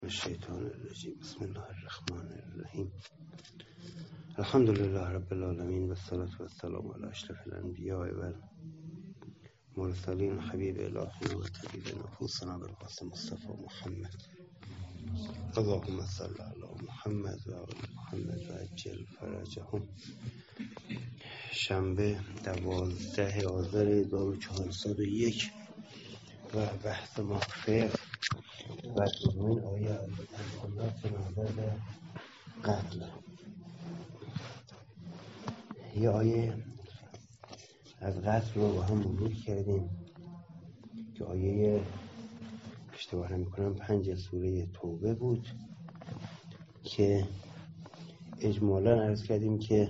الشیطان الرجیم. بسم الله الرحمن الرحیم. الحمد لله رب العالمین و الصلاة و السلام علی اشرف الانبیاء و المرسلین حبیب الهی و طبیب نفوسنا بالقاسم مصطفی محمد. اللهم صل علی محمد و آل محمد و عجل فرجهم. شنبه 12 آذر 1401 و بحث ما فقه و دومین آیه از نظر قتل. یه آیه از قتل رو با هم مرور کردیم که آیه اشتباه نمی‌کنم 5 سوره توبه بود که اجمالاً عرض کردیم که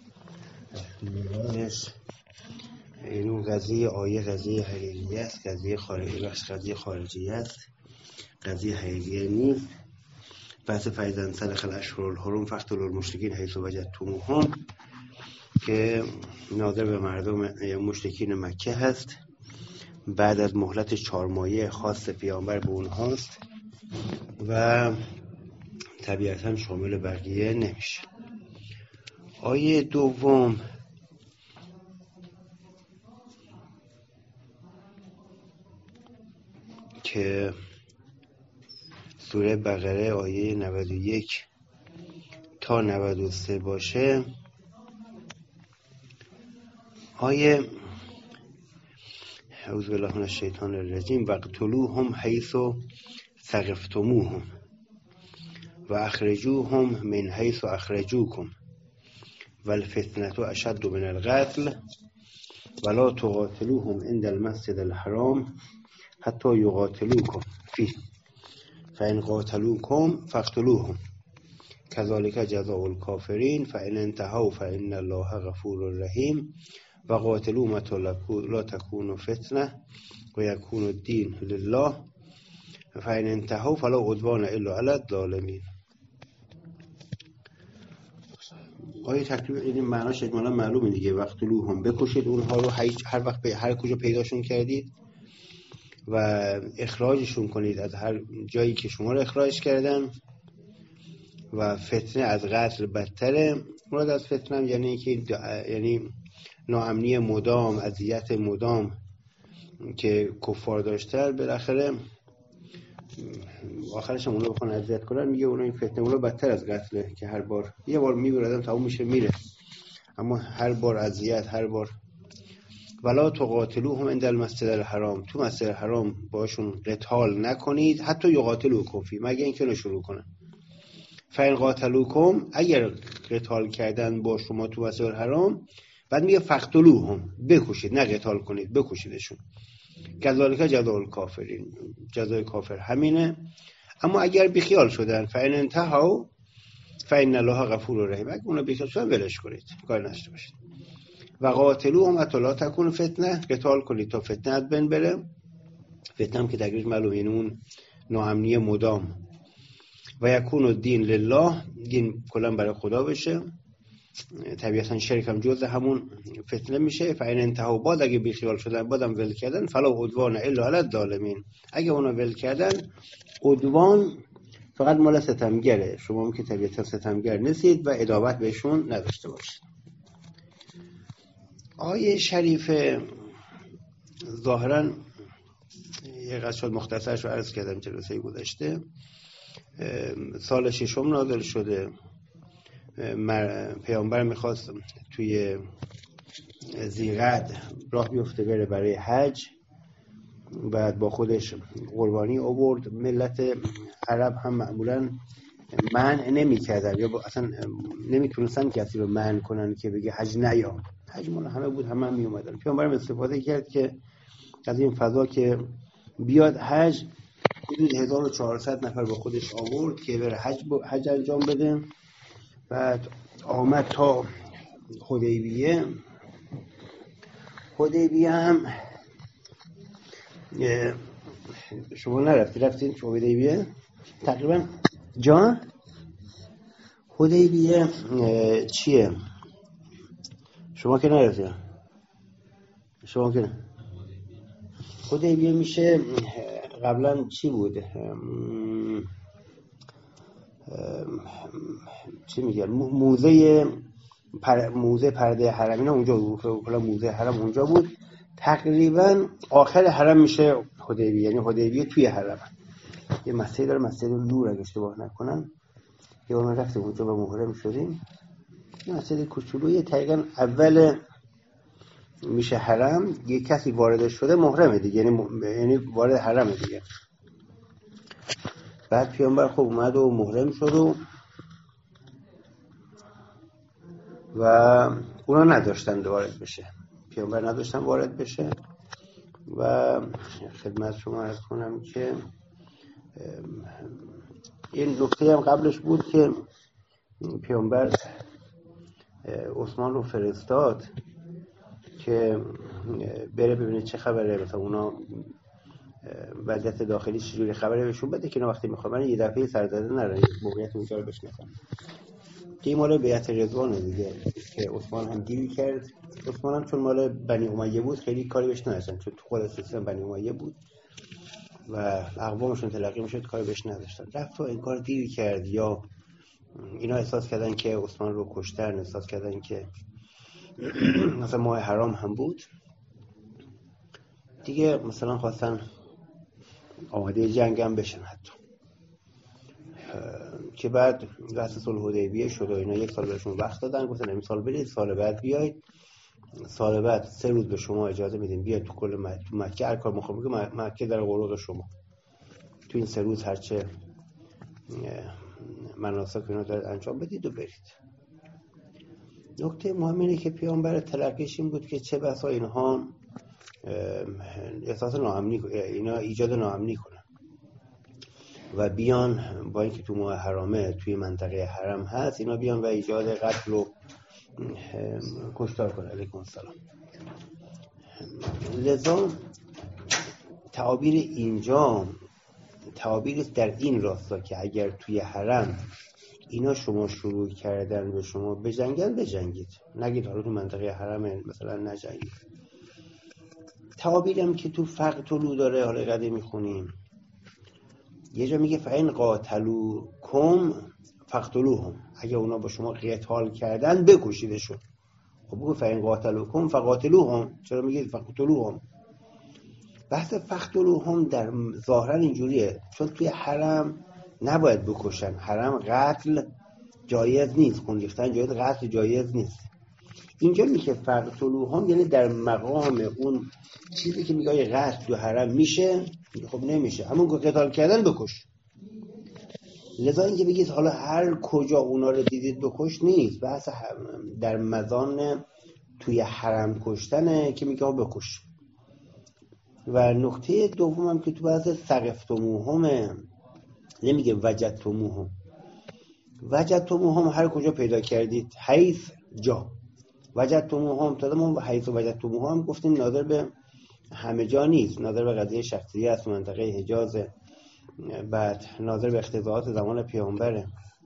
مرادش این قضیه آیه قضیه حقیقی است، قضیه خارجی است، قضیه حقیقی نیست. بحث فیضا سلخ الاشهر الحرم فاقتلوا المشرکین حیث وجدتموهم که ناظر به مردم مشرکین مکه هست، بعد از مهلت 4 مایه خاص پیامبر به اونهاست و طبیعتا شامل بقیه نمیشه. آیه دوم که سوره بقره آیه 91 تا 93 باشه، آیه اعوذ بالله من الشیطان الرجیم وقتلوهم حیث ثقفتموهم و اخرجوهم من حیث اخرجوکم والفتنة اشد من القتل ولا تقاتلوهم عند المسجد الحرام حتی یقاتلوکم فیه فإن قاتلوکم فاقتلوهم كذلك جزاء الكافرین فإن انتهوا فإن الله غفور رحیم و قاتلوا متى لا تكون فتنه و یکون الدین لله فإن انتهوا فلا عدوان الا علی الظالمین. آیه تقریبا این معناش اجمالا معلومه دیگه. وقتلوهم بکشید اونها رو هر وقت به هر کجا پیداشون کردید و اخراجشون کنید از هر جایی که شما رو اخراج کردن و فتنه از قتل بدتره. مراد از فتنه یعنی ناامنی مدام، اذیت مدام که کفار داشتن، بالاخره آخرش هم اونو بخوان اذیت کنن، میگه اونو این فتنه اونو بدتر از قتله که هر بار یه بار میبردن تموم میشه میره، اما هر بار اذیت، هر بار. ولا تقاتلوهم عند المسجد الحرام، تو مسجد الحرام باشون قتال نکنید حتی یقاتلوکم فی، مگه اینکه رو شروع کنن. فإن قاتلوکم، اگر قتال کردن با شما تو مسجد الحرام، بعد میگه فقتلوهم، بکشید، نه قتال کنید، بکشیدشون. کذالک جزاء الکافرین، جزای کافر همینه. اما اگر بیخیال شدن فإن انتهوا فإن الله غفور رحیم، اگر اونا بیخیال شدن ولش کنید، کار نشته باشید. و قاتلوهم حتی لا تکون فتنه، قتال کنید تا فتنه از بین بره. فتنه هم که تقریبا معلومه، یعنی اون ناامنی مدام. و یکون الدین لله، دین کلا برای خدا بشه، طبیعتا شرک هم جزء همون فتنه میشه. فإن انتهوا، بعد اگه بیخیال شدن بعدم ول کردن، فلا عدوان الا علی الظالمین، اگه اونا ول کردن عدوان فقط مال ستمگره، شما هم که طبیعتا ستمگر نیستید و عداوت بهشون نداشته باشید. آیه شریف ظاهرا یه قصد شد مختصرش رو عرض کردم جلسه گذشته. سال 6 نازل شده. پیامبر میخواست توی ذی‌قعد راه بیفته بره برای حج، بعد با خودش قربانی آورد. ملت عرب هم معمولا منع نمی‌کردن یا اصلا نمیتونستن کسی رو منع کنن که بگه حج نیا. حج مال همه بود، همه می اومدن. پیامبرم استفاده کرد که از این فضا که بیاد حج، حدود 1400 نفر با خودش آورد که بره حج انجام بده. بعد آمد تا حدیبیه. حدیبیه هم شما رفتین حدیبیه تقریبا جان؟ حدیبیه چیه؟ شما که نرفتین؟ شما که حدیبیه میشه قبلا چی بود؟ چی میگن موزه پرده حرم اینا اونجا بود، کلا موزه حرم اونجا بود. تقریبا آخر حرم میشه حدیبیه، یعنی حدیبیه توی حرم. یه مسجد داره، مسجد نور اگه اشتباه نکنم، یه ما رفتیم اونجا با محرم شدیم. یه مسجد کوچولویه، تقریبا اول میشه حرم، یه کسی وارد شده محرمه دیگه، یعنی وارد حرمه دیگه. بعد پیامبر خب اومد و محرم شد و اونا نداشتن وارد بشه، پیامبر نداشتن وارد بشه. و خدمت شما عرض کنم که این نکته هم قبلش بود که پیامبر عثمان رو فرستاد که بره ببینه چه خبره، مثلا اونا وضعیت داخلی چجوری، خبره بهشون بده که اینا وقتی میخوان یه دفعه سرزده نرن، موقعیت اونجا رو بشناسن. که این مال بیعت رضوانه دیگه، که عثمان هم دیوی کرد. عثمان هم چون مال بنی امیه بود خیلی کاری بهش نداشتن، چون تو خود سیستم بنی امیه بود و اقوامشون تلقی میشد، کاری بهش نداشتن. رفت و این کار دیوی کرد، یا اینا احساس کردن که عثمان رو کشتن، احساس کردن که مثلا ماه حرام هم بود دیگه، مثلا خواستن آماده جنگ هم بشن حتی. که بعد بحث صلح حدیبیه شد و اینا، 1 سال بهشون وقت دادن، گفتن امسال برید، سال بعد بیاید، سال بعد 3 روز به شما اجازه میدیم بیاید تو کل مکه هر کار میخوام بگم، مکه در قروق شما، تو این 3 روز هرچه مناسک اینا دارید انجام بدید و برید. نکته مهم اینه که پیامبر تلقیش این بود که چه بسا اینها احساس ناامنی، اینا ایجاد ناامنی کنن و بیان با اینکه تو ماه حرامه، توی منطقه حرم هست، اینا بیان و ایجاد قتل و کشتار کنن. علیکم السلام. لذا تعابیر اینجا تعابیر در این راستا که اگر توی حرم اینا شما شروع کردن به شما بجنگن، بجنگید، نگید حالا تو منطقه حرم مثلا نجنگید. تعابیرم که تو فقتلو داره، حالا قدیم میخونیم، یه جا میگه فَإِنْ قَاتَلُوكُمْ فَاقْتُلُوهُمْ، اگه اونا با شما قتال کردن بکشیدشون. خب بگو فَإِنْ قَاتَلُوكُمْ فَقَاتِلُوهُمْ، چرا میگید فَاقْتُلُوهُم؟ بحث فَاقْتُلُوهُم در ظاهرا اینجوریه، چون توی حرم نباید بکشن، حرم قتل جایز نیست، خون ریختن جایز، قتل جایز نیست. اینجا میگه فَاقْتُلُوهُم یعنی در مقام اون چیزی که میگه قتل تو حرم میشه، خب نمیشه، همون که قتال کردن بکش. لذا اینکه بگید حالا هر کجا اونا رو دیدید بکش نیست، بحث در مزان توی حرم کشتنه که میگه بکش. و نکته دومم که تو بحث ثقفتموهم نمیگه وجدتموهم، وجدتموهم هر کجا پیدا کردید، حیث جا. وجدتموهم تدامون حیث و وجدتموهم گفتیم ناظر به همه جا نیست، ناظر به قضیه شخصیه است، منطقه حجاز، بعد ناظر به اقتضاعات زمان پیامبره.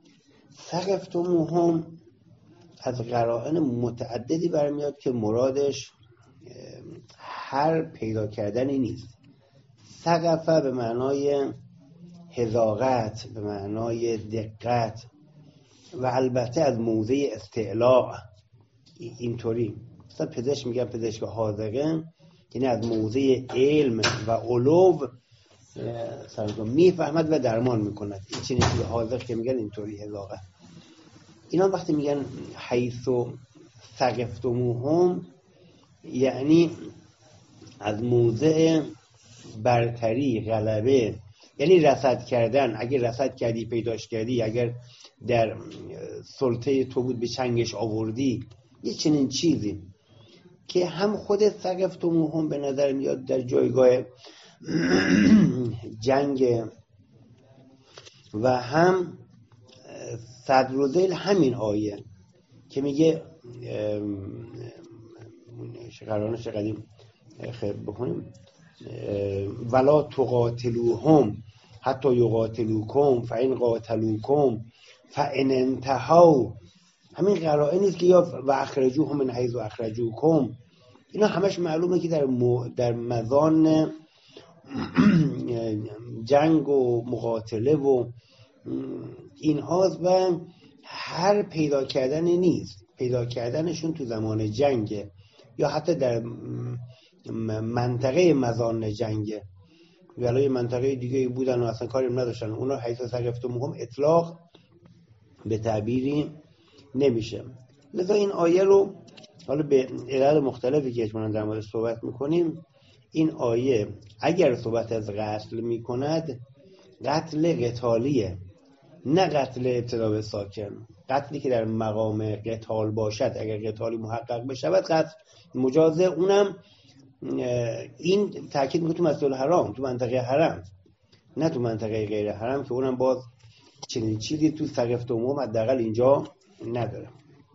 ثقفتموهم از قرائن متعددی برمیاد که مرادش هر پیدا کردنی نیست. ثقفه به معنای حذاقت، به معنای دقت و البته از موضع استعلاء، اینطوری مثلا پزشک میگن پزشک حاذقه، یعنی از موضع علم و علو سرگم میفهمد و درمان میکند. این چیزی که حاذق که میگن اینطوری حذاقه. اینا وقتی میگن حیث و ثقفتموهم یعنی از موضع برتری، غلبه، یعنی رصد کردن. اگر رصد کردی، پیداش کردی، اگر در سلطه تو بود به چنگش آوردی، یه چنین چیزی که هم خود ثقفتموهم به نظر میاد در جایگاه جنگ و هم صدر و ذیل همین آیه که میگه قرآنش قدیم خیلی بخونیم ولا تقاتلوهم حتی یقاتلوکم فإن قاتلوکم فإن انتهوا، همین قرائنی است که یا و اخرجوهم من حیث اخرجوکم، اینا همش معلومه که در مزان جنگ و مقاتله و این هاست و هر پیدا کردنی نیست، پیدا کردنشون تو زمان جنگه یا حتی در منطقه مزان جنگه، ولی منطقه دیگه بودن و اصلا کاری نداشتن، اونا حیث ثقفتموهم اطلاق به تعبیری نمیشه. لذا این آیه رو حالا به علل مختلفی که اجمالاً در موردش صحبت میکنیم، این آیه اگر صحبت از قتل میکند قتل قتالیه، نه قتل ابتدا به ساکن. قتلی که در مقام قتال باشد، اگر قتالی محقق بشود قتل مجازه، اونم این تاکید میکنه تو مسجد الحرام، تو منطقه حرم، نه تو منطقه غیر حرم که اونم باز چنین چیزی تو ثقفتموهم حداقل اینجا نداره.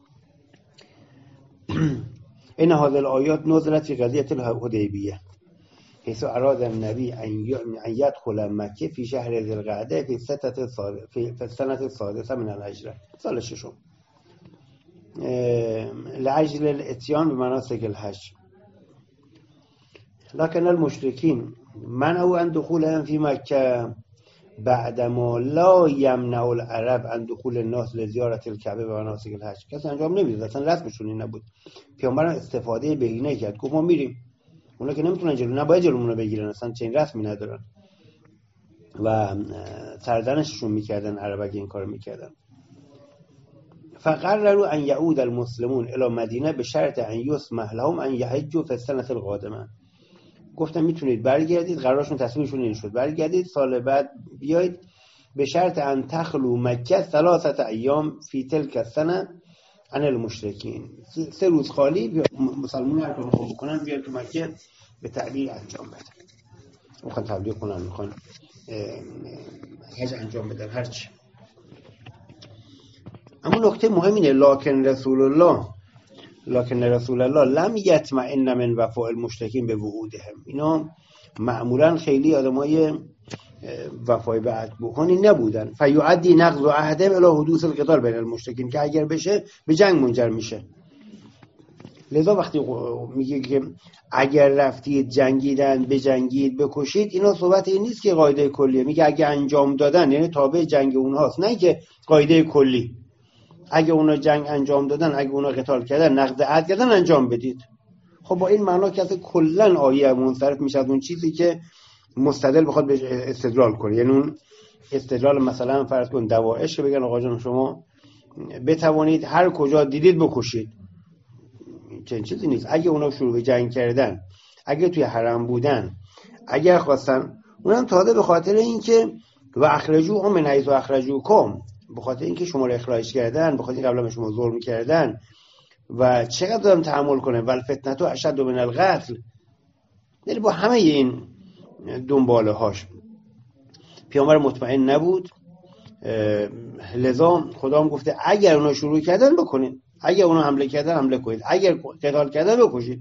این هذه الآیات نزلت فی قضیة الحدیبیه حيث اراد النبی ان يدخل مکه فی شهر ذی القعده فی السنة السادسة من الهجرة، سال ششم، لأجل الاتيان بمناسك الحج، لكن المشركين منعوا عن دخولهم في مكة بعدما لا يمنع العرب عن دخول الناس لزیارة الكعبه و مناسک الحج. کسی انجام نمیداد، اصلا رسمشون این نبود. پیامبرم استفاده بهینه کرد، گفت ما میریم، اونا که نمیتونن جلو، نباید جلومونو بگیرن، اصلا چنین رسمی ندارن و سردنششون میکردن عرب اگه این کارو میکردن. فقرروا ان يعود المسلمون الى مدینه به شرط ان يسمح لهم ان يحجوا في السنة القادمه. گفتم میتونید برگردید، قرارشون تصمیمشون این شد برگردید سال بعد بیایید، به شرط ان تخلو مکه 3 ایام فی تلک السنه عن المشرکین، 3 روز خالی مسلمون هر کار خوب بکنن بیاد تو مکه به تعبیر انجام بدن، میخوان تبلیغ کنن، میخوان حج انجام بدن، هرچی. اما نکته مهم اینه لکن رسول الله لم یطمئن من وفاء المشرکین به وعودهم. اینا معمولا خیلی آدمای وفای به عهد بکنی نبودن. فیعدی نقض عهدهم الی حدوث القتال بین المشرکین، که اگر بشه به جنگ منجر میشه. لذا وقتی میگه که اگر رفتید جنگیدن بجنگید بکشید، اینا صحبت این نیست که قاعده کلیه، میگه اگه انجام دادن یعنی تابع جنگ اونهاست، نه که قاعده کلی اگه اونا جنگ انجام دادن، اگه اونا قتال کردن، نقض عهد کردن، انجام بدید. خب با این معنا که اصلا کلا آیه منصرف میشه از اون چیزی که مستدل بخواد به استدلال کنه. یعنی اون استدلال مثلا فرض کن دواعش که بگن آقا جان شما بتوانید هر کجا دیدید بکشید، چنین چیزی نیست. اگه اونا شروع به جنگ کردن، اگه توی حرم بودن، اگر خواستن، اونم تازه به خاطر اینکه و اخرجوهم من حیث اخرجوکم، به خاطر اینکه شما رو اخراج کردن، به خاطر اینکه قبلا به شما ظلم کردن و چقدر دارم تحمل کنه، والفتنه اشد من القتل، یعنی با همه این دنباله هاش پیامبر مطمئن نبود. لذا خدا هم گفته اگر اونا شروع کردن بکنید، اگر اونا حمله کردن حمله کنید، اگر قتال کردن بکشید.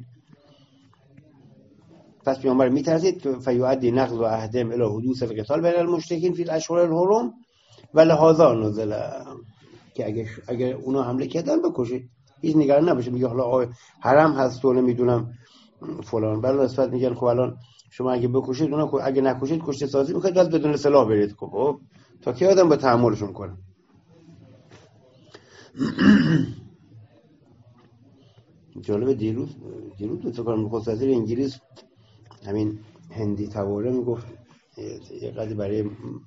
پس پیامبر میترسید که فیعدی نقض عهدهم الی حدوث القتال بین المشرکین فی الاشهر الحرم و لهذا نزل، که اگر اونا حمله کردن بکشید، هیچ نگران نباشه. میگه حالا حرم هست و نمیدونم فلان، ولی نسبت میگن خب الان شما اگه بکشید اونا، اگه نکشید کشته سازی میکنید، بس بدون سلاح برید. خب تا کی آدم با تحملشون کنه؟ جالب دیروز تو کار نخست وزیر انگلیس همین هندی تواره میگفت یه قضیه برای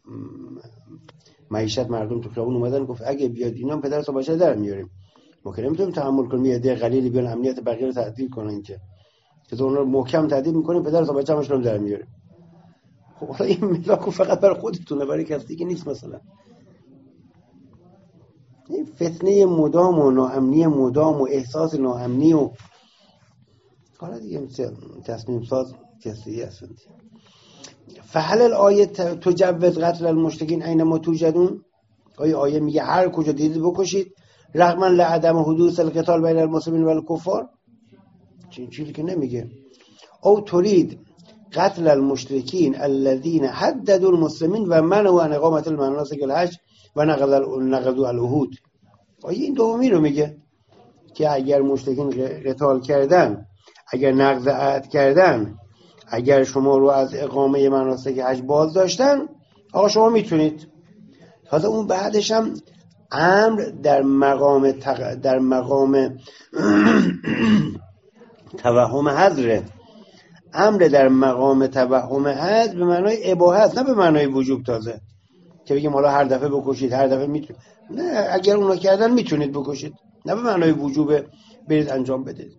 معیشت مردم تو خیابون اومدن، گفت اگه بیاد اینا پدر تا باشه در میاریم، ما که نمیتونیم تحمل کنیم یه عده قلیلی بیان امنیت بقیه رو تعطیل کنن، که اونا رو محکم تعطیل میکنیم، پدر تا بچه همش رو در میاریم. خب حالا این ملاک فقط برای خودتونه، برای کسی دیگه نیست. مثلا این فتنه مدام و ناامنی مدام و احساس ناامنی و حالا دیگه تصمیم ساز کسی هست. فهل الآیه تجوز قتل المشرکین اینما توجدون؟ آیه میگه هر کجا دیدید بکشید رغما لعدم حدوث القتال بین المسلمین و الکفار؟ چیزی که نمیگه. او ترید قتل المشرکین الذين حددوا المسلمین و منعوا عن اقامه المناسک الحج و نقضوا العهود. آیه این دومی رو میگه که اگر مشرکین قتال کردن، اگر نقض عهد کردن، اگر شما رو از اقامه مناسک حج باز داشتن، آقا شما میتونید. حالا اون بعدش هم امر در مقام توهم حذره. امر در مقام توهم حذر به معنای اباحه، نه به معنای وجوب. تازه که بگیم حالا هر دفعه بکشید، هر دفعه میتونید، نه، اگر اونا کردن میتونید بکشید، نه به معنای وجوب برید انجام بدید.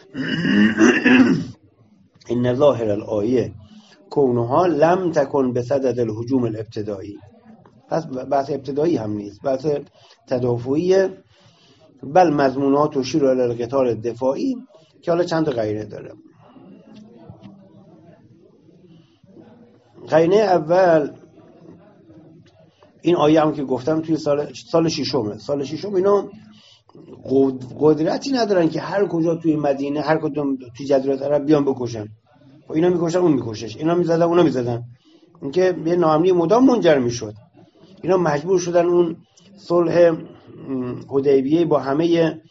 این ظاهر الآیه کونها لم تکن بصدد الهجوم الابتدایی. پس بحث ابتدایی هم نیست، بحث تدافعی، بل مضمونات تشیر الی القتال الدفاعی که حالا چند تا قرینه داره. قرینه اول این آیه هم که گفتم توی سال ششم اینا قدرتی ندارن که هر کجا توی مدینه، هر کدوم توی جزیره عرب بیان بکشن. اینا میکشن، اون میکشش، اینا میزدن، اونا میزدن، اینکه یه ناامنی مدام منجر میشد. اینا مجبور شدن اون صلح حدیبیه با همه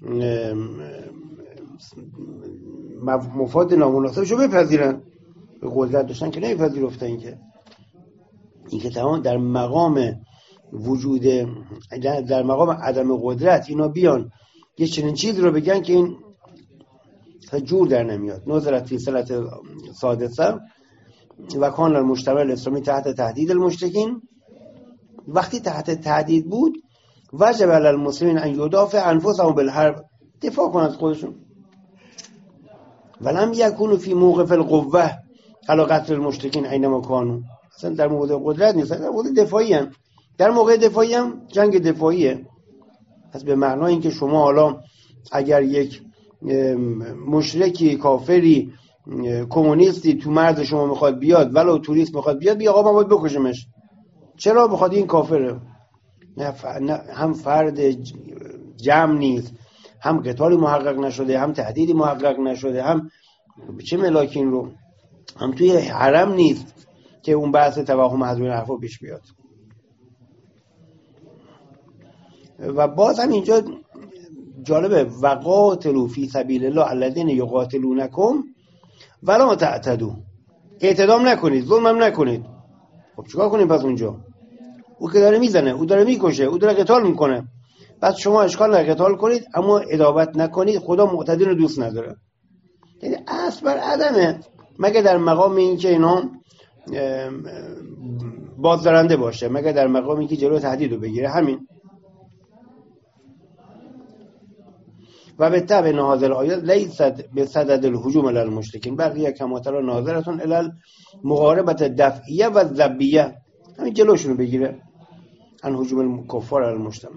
مفاد نامناسبشو بپذیرن. به قدرت داشتن که نمیپذیرفتن. اینکه تمام در مقام وجود، در مقام عدم قدرت اینا بیان یه چنین چیز رو بگن که این جور در نمیاد. نظرت فی صلت سادسه و کان المجتمع الاسلامی تحت تهدید المشرکین. وقتی تحت تهدید بود وجب علی المسلمین ان یدافع انفسهم بالحرب، دفاع کنن از خودشون. ولم یکونوا فی موقف القوه علی قتل المشرکین اینما کانوا. اصلا در موقع قدرت نیست، در موقع دفاعی هم. در موقع دفاعی هم جنگ دفاعیه. پس به معنای اینکه شما حالا اگر یک مشرکی، کافری، کمونیستی تو مرز شما میخواد بیاد، ولو توریست میخواد بیاد، بیا آقا ما باید بکشمش. چرا؟ بخاطر این کافره. نه هم فرد جمع نیست، هم قتالی محقق نشده، هم تهدیدی محقق نشده، هم چه ملاکین رو، هم توی حرم نیست که اون بحث توهم حضور حرفا پیش بیاد. و باز هم اینجا جالبه، وقاتلوا فی سبیل الله الذین یقاتلونکم ولا تعتدوا. اعتدام نکنید، ظلم هم نکنید. خب چیکار کنیم پس اونجا؟ او که داره میزنه، او داره میکشه، او داره قتال میکنه. پس شما اشکال نداره قتال کنید، اما ادابت نکنید. خدا معتدین رو دوست نداره. یعنی اصل بر عدمه، مگه در مقام این که اینا بازدارنده باشه، مگه در مقام این که جلو تهدید رو بگیره. همین. و به طبع نازل آیات لیست به صدد الهجوم علی المشرکین بقیه کما تری ناظرتون الی المقاربت دفعیه و ذبیه، همین جلوشون رو بگیره عن هجوم الکفار علی المجتمع.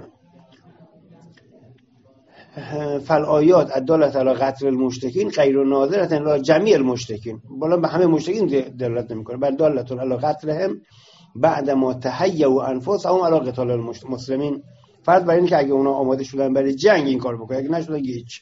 فالآیات الدالة علی قتل المشرکین غیر ناظرة الی جمیع المشرکین، بالا به همه مشرکین دلالت نمیکنه، بل دالة علی قتلهم بعد ما تهیأوا انفسهم علی قتال المسلمین. فرض بر این که اگه اونا آماده شدن برای جنگ این کار بکنه، اگه نشدن هیچ.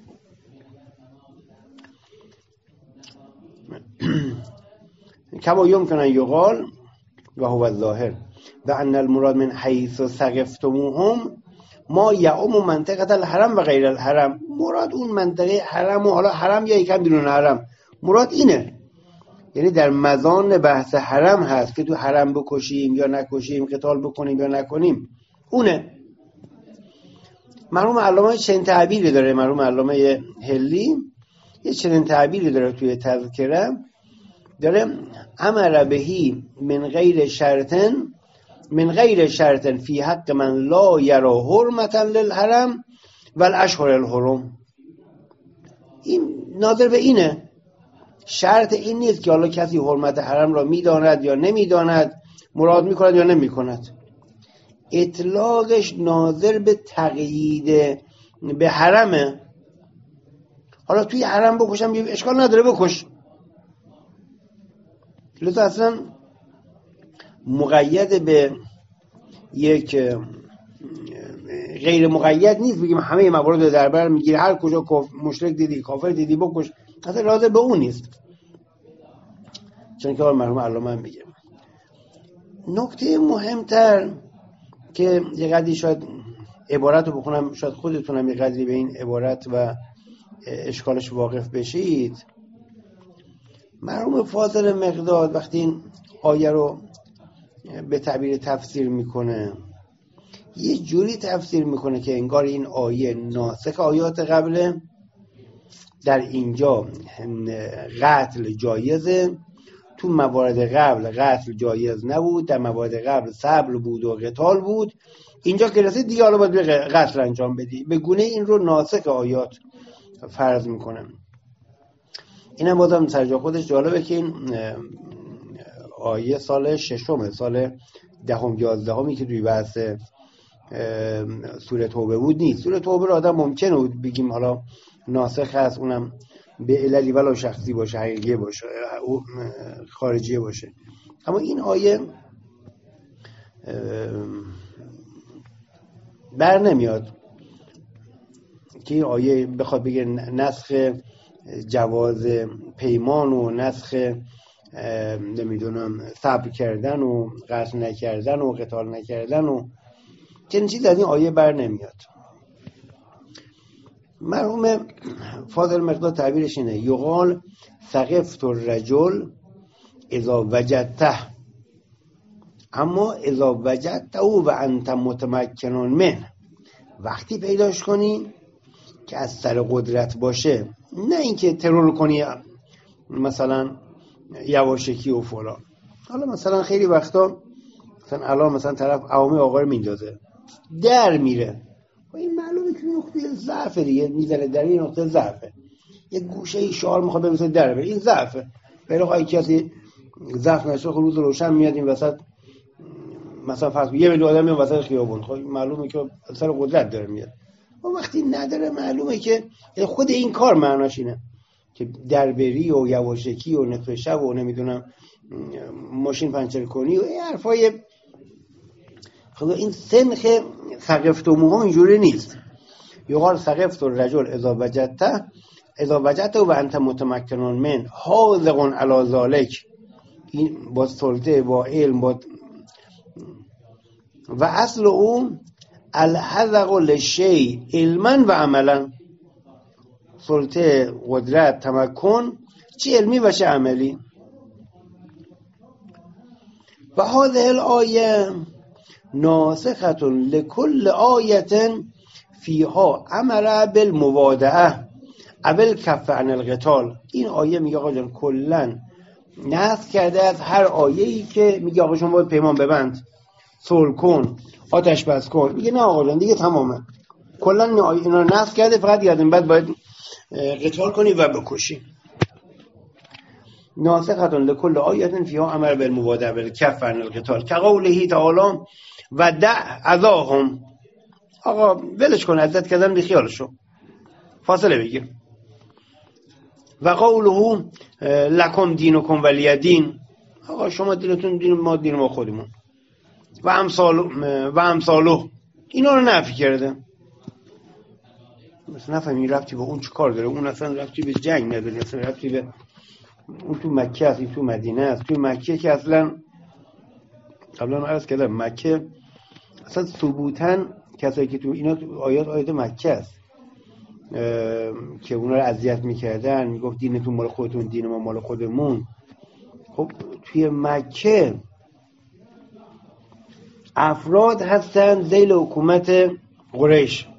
کما یمکن ان یقال و هو الظاهر و ان المراد من حیث ثقفتموهم ما یعم منطقه الحرم و غیر الحرم. مراد اون منطقه حرم و حالا حرم یا یکم بیرون حرم، مراد اینه. یعنی در مزان بحث حرم هست که تو حرم بکشیم یا نکشیم، قتال بکنیم یا نکنیم، اونه. مرحوم علامه چنین تعبیری داره، مرحوم علامه هلی یه چنین تعبیری داره توی تذکره، داره امر بهی من غیر شرطن فی حق من لا یرا حرمتا للحرم والاشهر الحرم. این ناظر به اینه، شرط این نیست که حالا کسی حرمت حرم را میداند یا نمیداند، مراد میکند یا نمیکند. اطلاقش ناظر به تقیید به حرمه. حالا توی حرم بکشم اشکال نداره، بکش. لذا اصلا مقید به یک غیر مقید نیست، بگیم همه موارد رو در بر میگیره، هر کجا مشرک دیدی، کافر دیدی بکش. اصلا راضی به اون نیست، چون که مرحوم علامه هم میگه. نکته مهمتر که یه قدری شاید عبارت رو بخونم، شاید خودتونم یه قدری به این عبارت و اشکالش واقف بشید. مرحوم فاضل مقداد وقتی این آیه رو به تعبیر تفسیر میکنه، یه جوری تفسیر میکنه که انگار این آیه ناسخ آیات قبله، در اینجا قتل جایزه، تو موارد قبل قتل جایز نبود، در موارد قبل صبر بود و قتال بود، اینجا که رسید دیگه حالا باید به قتل انجام بدی. به گونه این رو ناسخ آیات فرض میکنم. این هم بازم سرجا خودش جالبه که این آیه سال ششمه، سال 10-11 که توی بحث سوره توبه بود نیست. سوره توبه رو آدم ممکنه بود بگیم حالا ناسخ هست، اونم به عللی ولو شخصی باشه، حقیقی باشه، خارجی باشه. اما این آیه بر نمیاد که این آیه بخواد بگه نسخ جواز پیمان و نسخ نمیدونم صبر کردن و قتل نکردن و قتال نکردن و چنین چیز از این آیه بر نمیاد. مرحوم فاضل مقداد تعبیرش اینه: یقال ثقفت الرجل اذا وجدته، اما اذا وجدته و انت متمکن منه، وقتی پیداش کنی که از سر قدرت باشه، نه اینکه ترور کنی مثلا یواشکی و فلان. حالا مثلا خیلی وقتا مثلا الان مثلا طرف عوامه آقا رو میندازه در میره، این معلومه که نقطه ضعف دیگه میذاره در این نقطه ضعفه، یه گوشه شعار میخواد ببینه در بره، این ضعفه. ولی آقا کسی ضعف نشه خب روز روشن میاد این وسط مثلا فرض یه میلیون آدم میاد وسط خیابون، خب معلومه که اثر قدرت داره میاد. و وقتی نداره معلومه که خود این کار معناش اینه که دربری و یواشکی و نصف شب و نمیدونم ماشین پنچر کنی و این حرفای. خب این سنخ ثقفت و موها اینجوری نیست. یقال ثقفت الرجل اذا وجدته و انت متمکن من حاذق علی ذلک، این با سلطه با علم با و اصل اون الحذق للشیء علما و عملا، سلطه قدرت تمکن چه علمی و چه عملی. و هذه الآیه ناسخة لكل آیة فیها امر بالموادعه اول کف عن القتال. این آیه میگه آقا جان کلا نسخ کرده از هر آیه‌ای که میگه آقا شما باید پیمان ببند، صلح کن، آتش بس کن. میگه نه آقا جان دیگه تمامه، کلا اینا رو نسخ کرده، فقط یادم بعد باید قتال کنی و بکشی. ناسخة لكل آیة فیها امر بالموادعه اول کف عن القتال كقوله تعالی و دع اذاهم. آقا ولش کن، عزت کردن بی خیالشو، فاصله بگیر. و قوله لکم دینکم ولی دین. آقا شما دینتون دین ما دین ما خودمون. و امثالو اینا رو نفی کرده. مثلا نفهمی ربطی با اون چه کار داره، اون اصلا ربطی به جنگ نداره، اصلا ربطی به اون تو مکه است، این تو مدینه است. تو مکه که اصلا قبلا عرض کردم مکه اصلا ثبوتاً کسایی که تو اینا تو آیات مکه است که اونا رو اذیت میکردن، میگفت دینتون مال خودتون دین ما مال خودمون. خب توی مکه افراد هستن ذیل حکومت قریش،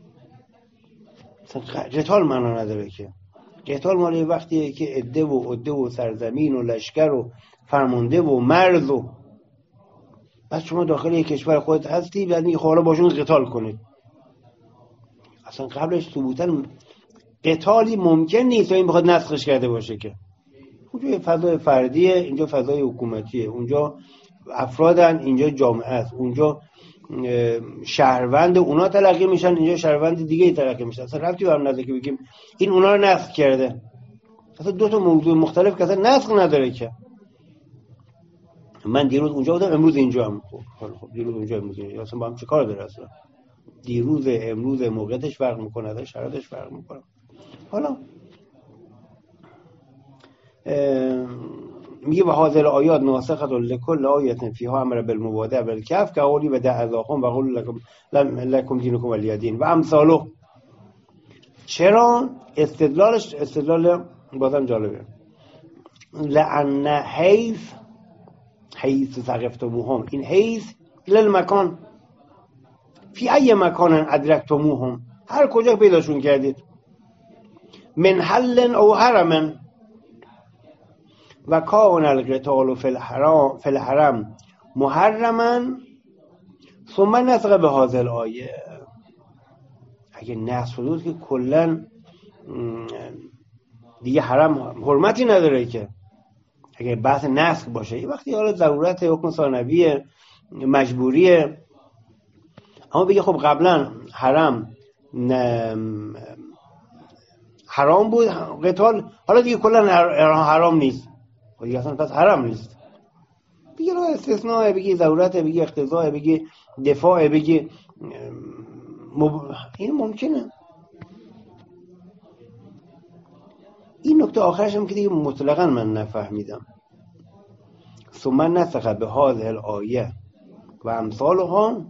قتال معنا نداره که. قتال مال وقتیه که عده و سرزمین و لشکر و فرمانده و مرز و بس شما داخل یک کشور خودت هستی بعد میگه حالا باشون قتال کنید. اصلا قبلش ثبوتاً قتالی ممکن نیست و این بخواد نسخش کرده باشه که. اونجا فضای فردیه، اینجا فضای حکومتیه، اونجا افرادن، اینجا جامعه است، اونجا شهروند اونا تلقی میشن، اینجا شهروند دیگه تلقی میشن. اصلا ربطی به هم نداره که بگیم این اونا رو نسخ کرده. اصلا دو تا موضوع مختلف که اصلا نسخ نداره که. من دیروز اونجا بودم، امروز اینجا هم. خب دیروز اونجا امروز اینجا اصلا با هم چه کار داره؟ اصلا دیروز امروز موقعیتش فرق میکنه، شرایطش فرق میکنه. حالا میگه و هذه الآیات ناسخة لكل آیة فیها امر بالموادعه بالکف كقولی و دع اذاهم و قول لکم دینکم ولی دین و امثاله. چرا؟ استدلالش استدلال بازم جالبه. لأن حیث ثقفتموهم، این حیث للمکان، فی ای مکان ادرکتموهم، هر کجا پیداشون کردید، من حل او حرم، و کان القتال فی الحرم محرما ثم نسخ به هذه الآیه. اگه نسخ بود که کلا دیگه حرم حرمتی نداره که، اگه بحث نسخ باشه. یه وقتی حالا ضرورت حکم ثانویه مجبوریه، اما بگه خب قبلا حرم حرام بود قتال، حالا دیگه کلا حرام نیست، دیگه اصلا پس حرام نیست. بگی رو استثناء، بگی ضرورت، بگی اقتضاء، بگی دفاع، بگی این ممکنه. این نکته آخرش هم که دیگه مطلقاً من نفهمیدم. ثم نسخ به هذه الآیه و امثالها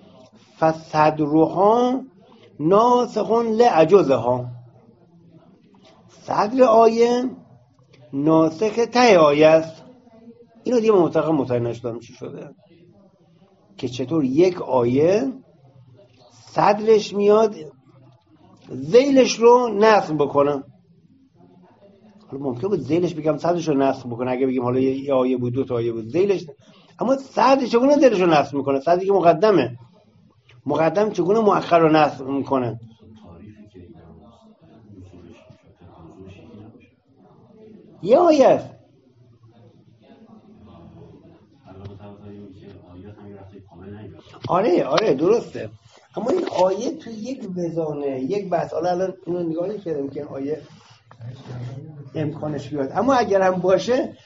فصدرها ناسخ لعجزها. صدر آیه ناسخ ته آیه است. اینو دیگه مطلقاً متوجه نشدم چی شده، که چطور یک آیه صدرش میاد ذیلش رو نسخ بکنه. حالا ممکن بود ذیلش بگم صدرش رو نسخ بکنه، اگه بگیم حالا یه آیه بود، دو تا آیه بود ذیلش، اما صدر چگونه ذیلش رو نسخ میکنه؟ صدری که مقدمه، مقدم چگونه مؤخر رو نسخ میکنه؟ یه آیه است. آره درسته، اما این آیه تو یک وزانه، یک بحث، حالا الان اینو نگاه نکردم که آیه امکانش بیاد، اما اگر هم باشه،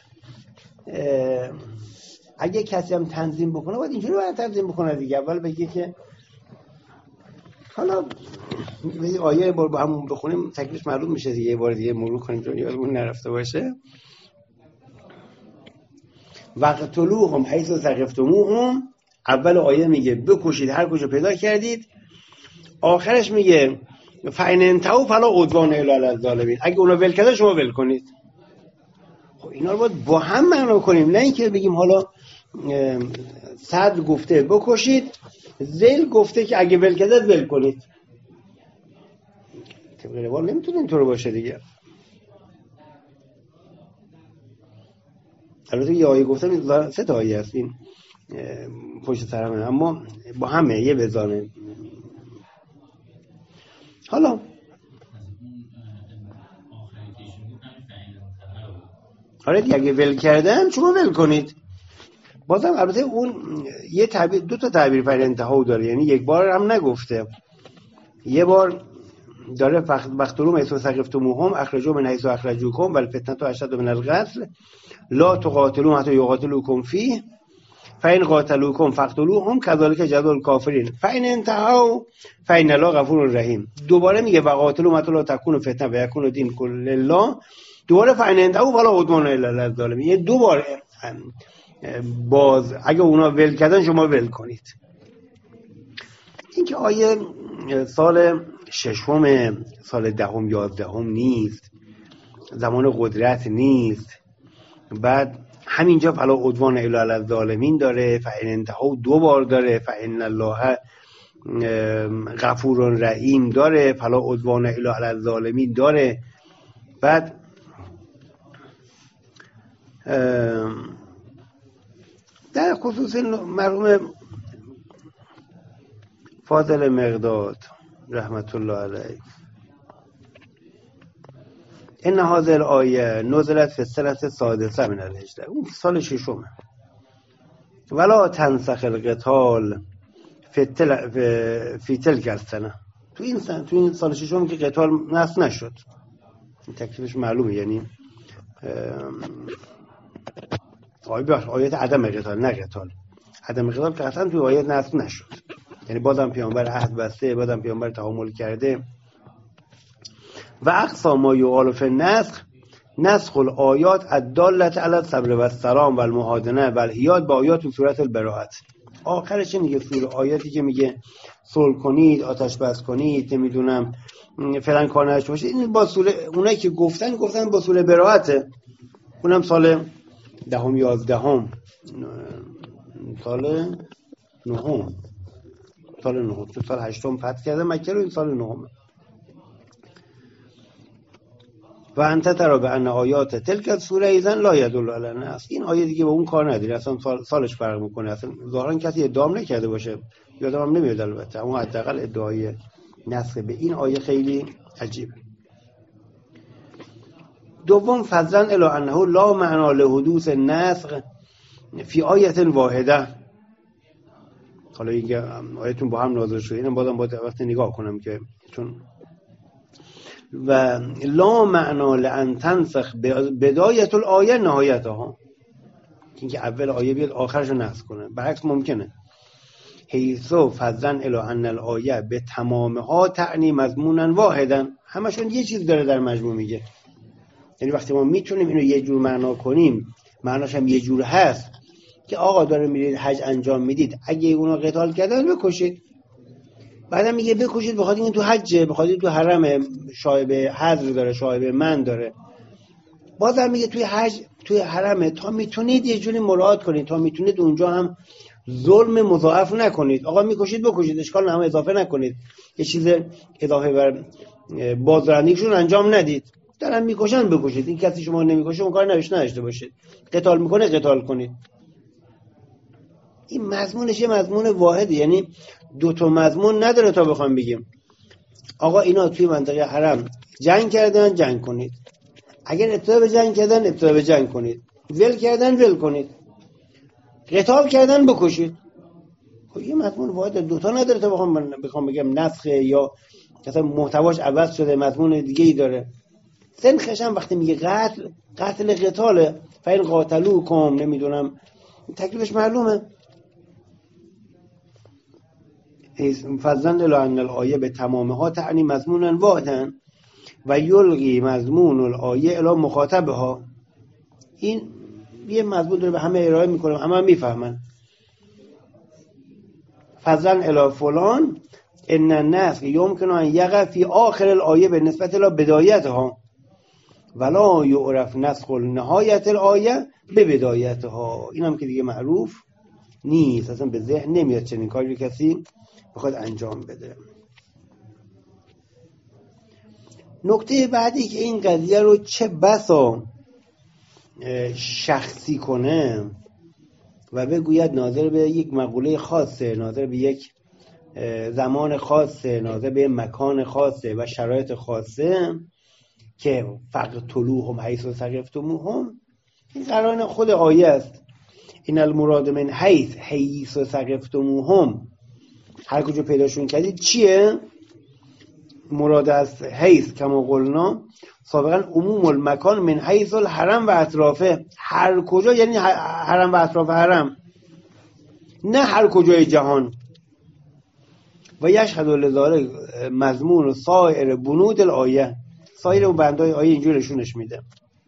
اگه کسی هم تنظیم بکنه باید اینجوری باید تنظیم بکنه دیگه. اول بگه که حالا یه آیه بار با هم بخونیم تکلیفش معلوم میشه دیگه، یه بار دیگه مرور کنیم چون یادمون نرفته باشه. وقتلوهم حیث ثقفتموهم، اول آیه میگه بکشید هر کجا پیدا کردید، آخرش میگه فإن انتهوا فلا عدوان الا علی الظالمین، اگه اونا ول کردن شما ول کنید. خب اینا رو باید با هم معنا کنیم، نه اینکه بگیم حالا صدر گفته بکشید، ذیل گفته که اگه ول کردید ول کنید. طبق روال نمیتونه اینطور باشه دیگه. البته یه آیه گفتم، 3 تا آیه هست این پشت سرمه، اما با همه یه وزانه. حالا آره دیگه، اگه ول کردن شما ول کنید. بازم البته اون یه تعبیر، 2 تا تعبیر فعل انتها داره، یعنی یک بار هم نگفته، یه بار داره وقتلوهم حیث ثقفتموهم اخرجوا من حیث اخرجوکم والفتنة اشد من القتل لا تقاتلوهم حتی یقاتلوکم فیه فإن قاتلوکم فاقتلوهم كذلك جزاء الکافرین فإن انتهوا فإن الله غفور رحیم. دوباره میگه وقاتلوهم حتی لا تکون فتنه و یکون دین کل الله، دوباره فإن انتهوا فلا عدوان الا علی الظالمین. یه دوباره باز اگه اونا ول کردن شما ول کنید. این که آیه سال 6، سال 10، 11 نیست، زمان قدرت نیست. بعد همینجا فلا عدوان الا علی الظالمین داره، فإن انتهوا 2 بار داره، فإن الله غفور رحیم داره، فلا عدوان الا علی الظالمین داره. بعد در خصوص مرحوم فاضل مقداد رحمت الله علیه، ان هذه الآیه نزلت فی السنة السادسة من الهجرة، اون سال 6. ولا تنسخ القتال فی تلک السنه، تو این سال 6 که قتال نسخ نشد. این تکلیفش معلومه، یعنی آیت عدم قتال، نه قتال. عدم قتال که اصلا تو آیت نسخ نشد، یعنی بازم پیامبر عهد بسته، بازم پیامبر تحمل کرده. و اقصا ما یقال فی النسخ نسخ الآیات الدالة علی الصبر و السلام و المهادنه و الحیاد با آیات و صورت البراءت. آخرش میگه سوره آیاتی که میگه صلح کنید، آتش بس کنید، نمیدونم فلان کار نشه باشید، این با سوره اونایی که گفتن با سوره براءته. اونم سال 10، 11، سال 9. سال 9 تو سال 8 فتح کرده مکه رو، این سال 9. و انت ترى بان آیات تلک سوره ایذن لا یدل علی النسخ. این آیه دیگه به اون کار نداره، اصلا سالش فرق میکنه، اصلا ظاهرا کسی ادعا نکرده باشه، یادم هم نمیاد البته، اما حداقل ادعای نسخ به این آیه خیلی عجیبه. دوم فضلا الی انه لا معنا لحدوث النسخ فی آیه واحده. حالا اینکه آیتون با هم نازل شده، اینم بازم باید وقت نگاه کنم که چون و لا معنا لان تنسخ بدایت الآیه نهایتها، اینکه اول آیه بیاد آخرش رو نسخ کنه، برعکس ممکنه. حیث فضلا الی ان الآیه به تمامها تعنی مضمونا واحدا، همشون یه چیز داره در مجموع میگه. یعنی وقتی ما میتونیم اینو یه جور معنا کنیم، معناش هم یه جور هست که آقا داره میرید حج انجام میدید، اگه اونو قتال کردن بکشید. بعدم میگه بکشید بخاطر این تو حجه، بخاطر تو حرم، شایبه حضر داره، شایبه من داره. بازم میگه توی حج، توی حرم، تا میتونید یه جوری مراعات کنید، تا میتونید اونجا هم ظلم مضاعف نکنید. آقا میکشید بکشید، اشکال هم اضافه نکنید، یه چیز اضافه بر بازرندگیشون انجام ندید. دارن میکشن بکشید، این کسی شما نمیکشه اون کار نداشته باشید. قتال میکنه قتال کنید. این مضمونش یه مضمون واحده، یعنی دو تا مضمون نداره تا بخوام بگیم آقا اینا توی منطقه حرم جنگ کردن جنگ کنید، اگر ابتدا به جنگ کردن ابتدا به جنگ کنید، ول کردن ول کنید، قتال کردن بکشید. خب یه مضمون واحده، دو تا نداره تا بخوام بگم نسخه یا مثلا محتواش عوض شده مضمون دیگه ای داره. سنخش هم وقتی میگه قتل قتاله، فاین قاتلوکم، نمیدونم تکلیفش معلومه. فضلا الی ان الآیه به تمامها تعنی مضمونا واحدا و یلغی مضمون الآیه الی مخاطبها. این یه مضمون داره به همه ارائه میکنه، همه میفهمن. فضلا الی فلان ان النسخ یمکن ان یقع فی آخر الآیه به نسبت الی بدایتها ولا یعرف نسخ نهایت الآیه به بدایتها. این هم که دیگه معروف نیست، اصلا به ذهن نمیاد چنین کاری کسی بخواد انجام بده. نکته بعدی که این قضیه رو چه بسا شخصی کنه و بگوید ناظر به یک مقوله خاصه، ناظر به یک زمان خاصه، ناظر به مکان خاصه و شرایط خاصه که فقتلوهم حیث ثقفتموهم، این قرائن خود آیه است. این المراد من حیث ثقفتموهم، هر کجا پیداشون کردید چیه؟ مراد از حیث کما قلنا سابقا عموم المکان من حیث الحرم و اطرافه، هر کجا یعنی حرم و اطراف حرم، نه هر کجای جهان. و یشهد لذالک مضمون سایر بنود الآیه، سایر بندهای آیه اینجور نشونش میده.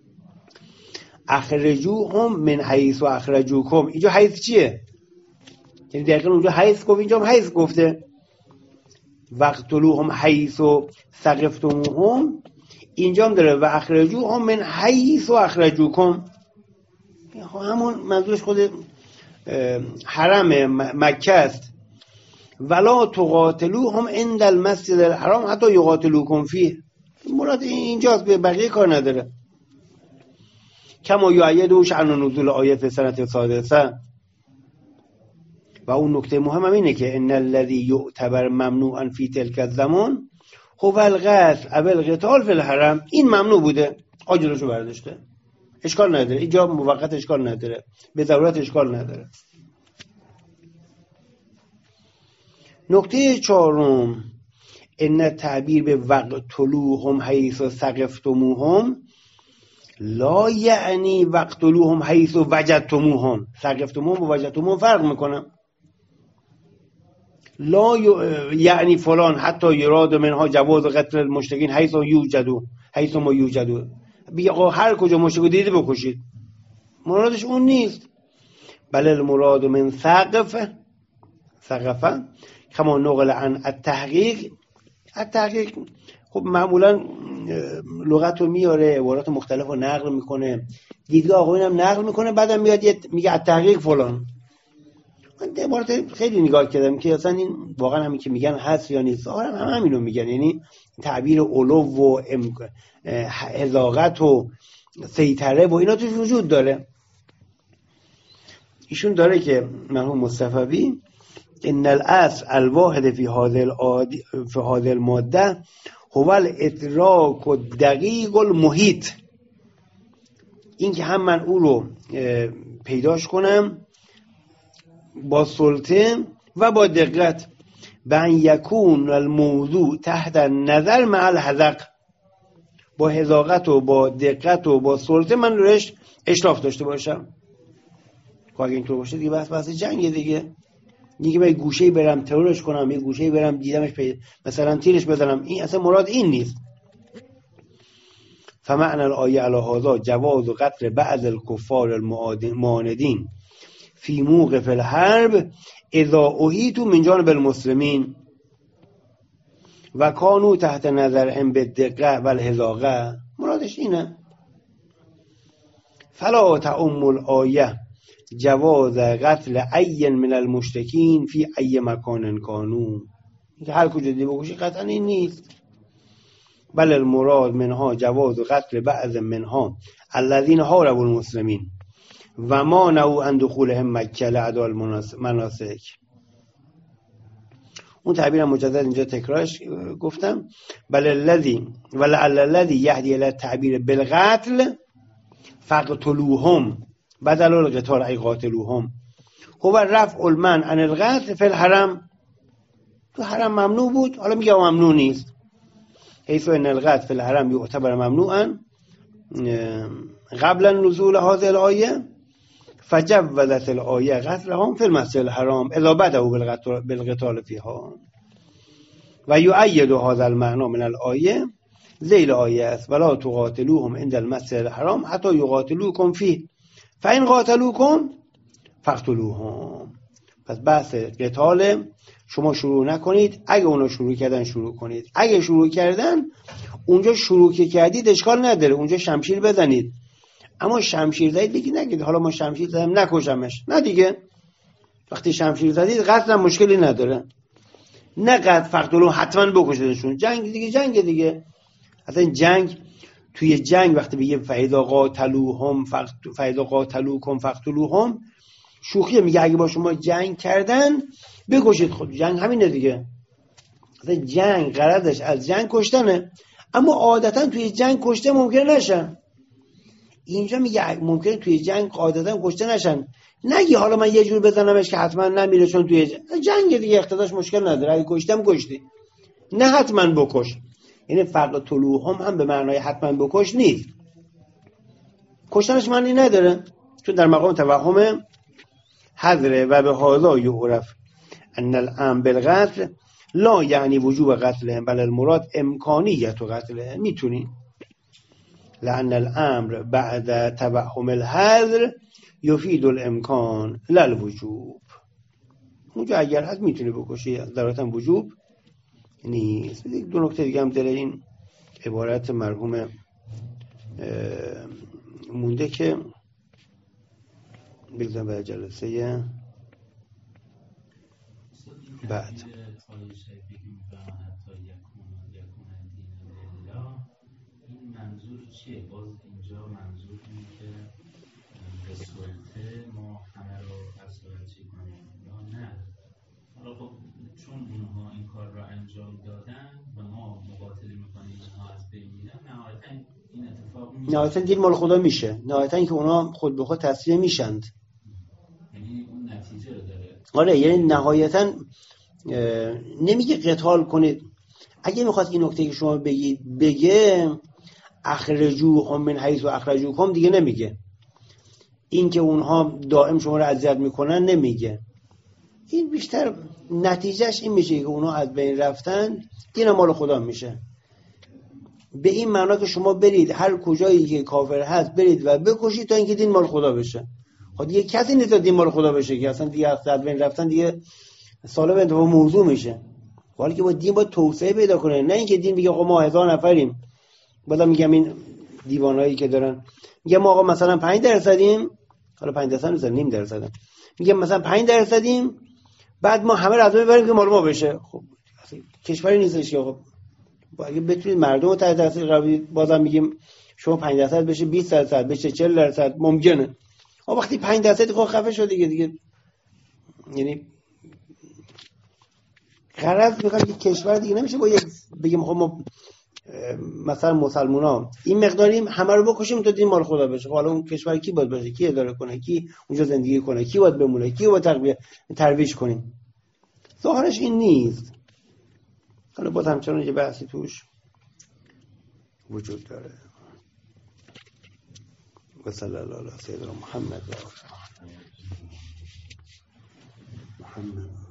اخرجوهم من حیث و اخرجوکم، اینجا حیث چیه؟ یعنی دقیقا اونجا حیث گفت، اینجا هم حیث گفته. وقتلوهم حیث و ثقفتموهم، اینجا هم داره و اخرجوهم من حیث و اخرجوکم، همون منظورش خود حرم مکه است. ولا تقاتلوهم عند المسجد الحرام حتی یقاتلوکم فیه، مراد اینجاست، به بقیه کار نداره. کما یعید شأن نزول آیه فی سنه سادسه. و اون نکته مهم هم اینه که ان الذی یعتبر ممنوعا فی تلک الزمان هو القتل او القتال فی الحرم، این ممنوع بوده، آجرشو برداشته، اشکال نداره، اینجا موقت اشکال نداره، به ضرورت اشکال نداره. نکته چهارم، ان تعبیر به وقتلوهم حیث ثقفتموهم لا یعنی وقتلوهم حیث وجدتموهم. ثقفتموهم و وجدتموهم فرق میکنم. لا یعنی فلان حتی یراد منها جواز قتل المشرکین حیث یوجدو، حیث ما یوجدو، بگه هر کجا مشرک دیدی بکشید، مرادش اون نیست. بل المراد من ثقفه کما نقل عن التحقیق. التحقیق خب معمولا لغت رو میاره، عبارات مختلف رو نقل میکنه، دیدگاه آقایون هم نقل میکنه، بعدم میاد میگه التحقیق فلان. من عبارت خیلی نگاه کردم که اصلا این واقعا همین که میگن هست یا نیست، ظاهرا هم همینو میگن، یعنی تعبیر علو و حذاقت و سیطره و اینا توش وجود داره. ایشون داره که مرحوم مصطفی ان الاصل الواحد فی هذه الماده هو الادراک الدقیق المحیط، این که هم من او رو پیداش کنم با سلطه و با دقت، بان یکون الموضوع تحت نظر مع الحذق، با حذاقت و با دقت و با سلطه من روش اشراف داشته باشم. که اگه اینطور باشه دیگه بحث جنگه دیگه به گوشه‌ای برم ترورش کنم، یه گوشه‌ای برم دیدمش مثلا تیرش بزنم، این اصلا مراد این نیست. فمعنى الآیه علی هذا جواز قتل بعض الكفار المعاندین فی موقف الحرب اذا احیطوا من جانب المسلمین و کانوا تحت نظرهم بالدقه و الحذاقه، مرادش اینه. فلا تعم الآیه جواز قتل ای من المشرکین فی ای مکان کانوا، که هر کجا دی بکشی قطعا این نیست. بل المراد منها جواز قتل بعض منها الذين حاربوا المسلمین و ما نهوا عن دخولهم مکه لأداء المناسک. اون تعبیر مجدد اینجا تکرارش گفتم. بل الذي ولعل الذي يهدي الى التعبير بالقتل فقتلوهم بدل القتال ای قاتلوهم هو رفع المنع عن القتل فی الحرم. تو حرم ممنوع بود، حالا میگه ممنوع نیست. حيث ان القتل فی الحرم يعتبر ممنوعا قبل نزول هذه الآية فجوزت الآية قتلهم في المسجد الحرام اذا بدأوا بالقتال فيها و يؤيد هذا المعنى من الآية ذيل آية است ولا تقاتلوهم عند المسجد الحرام حتى يقاتلوكم فيه فإن قاتلوكم فاقتلوهم. پس بحث قتال شما شروع نکنید، اگه اونا شروع کردن شروع کنید، اگه شروع کردن اونجا شروع که کردید اشکال نداره، اونجا شمشیر بزنید، اما شمشیر زدید بگید نگید حالا ما شمشیر زدیم نکشمش، نه دیگه. وقتی شمشیر زدید قتل هم مشکلی نداره، نه قتل فقتلو حتما بکشیدشون، جنگ دیگه جنگ دیگه. اصلا جنگ توی جنگ وقتی بگه فاذا قاتلوکم فقتلوهم شوخیه، میگه اگه با شما جنگ کردن بکشید. خود جنگ همینه دیگه. اصلا جنگ غرضش از جنگ کشتنه، اما عادتا توی جنگ کشته ممکنه نشن. اینجا میگه ممکنه توی جنگ عادتا کشته نشن، نگی حالا من یه جور بزنمش که حتما نمیره چون توی جنگ دیگه اقتضاش مشکل نداره، اگه کشتم کشتی، نه حتما بکش. یعنی فقتلوهم هم به معنای حتما بکش نیست، کشتنش معنی نداره چون در مقام توهم حذره. و به هذا یعرف ان الامر بالقتل لا یعنی وجوب قتلهم بل المراد امکانیت قتلهم، میتونی. لأن الامر بعد توهم الحذر یفید الامکان لا الوجوب. اونجا اگر هست میتونی بکشی، ضرورتا وجوب نیست. دو نکته دیگه هم داره این عبارت مرحوم مونده که بگذارم به جلسه بعد. این منظور چیه؟ باز اینجا منظور اینه که به سلطه ما همه رو اسارتی کنیم یا نه؟ حالا خب چون اونها این کار را انجام دادن و ما مقاتله میکنیم اونها از بین میرن، نهایتا این اتفاق میشه، نهایتا دین مال خدا میشه، نهایتا اینکه اونها خود به خود تسلیم میشند، یعنی اون نتیجه رو داره. آره، یعنی نهایتا نمیگه قتال کنید. اگه میخواد این نکته که شما بگید بگه اخرجوهم من حیث اخرجوکم، دیگه نمیگه. این که اونها دائم شما رو اذیت میکنن نمیگه. این بیشتر نتیجهش این میشه که اونها از بین رفتن، این مال خدا میشه. به این معنا که شما برید هر کجایی که کافر هست برید و بکشید تا اینکه دین مال خدا بشه. خب دیگه کسی نیست دین مال خدا بشه که اصلا دیگه از بین رفتن دیگه سالم انتفاع موضوع میشه. حالا که با دین با توسعه پیدا کنه، نه اینکه دین بگه آقا ما 1000 نفریم. بعدا میگم این دیوانایی که دارن میگم ما آقا مثلا 5%، حالا 5% نیست، نیم درصد، میگم مثلا 5%، بعد ما همه رو از اون میبریم که مال ما بشه. خب کشوری نیستش که خب اگه بتونید مردم رو تحت تاثیر قرار بدید، بازم میگیم شما 5% بشه 20% بشه 40% ممکنه. وقتی 5% خب خفه شد دیگه یعنی غرض میخوام که کشور دیگه نمیشه با یک بگیم خب ما مثلا مسلمونا این مقداریم همه رو بکشیم تا دین مال خدا بشه. حالا اون کشور کی باید باشه، کی اداره کنه، کی اونجا زندگی کنه، کی باید بمونه، کی باید ترویج کنیم؟ ظاهرش این نیست. حالا باز همچنان یه بحثی توش وجود داره. و صلی الله علی سیدنا محمد و محمد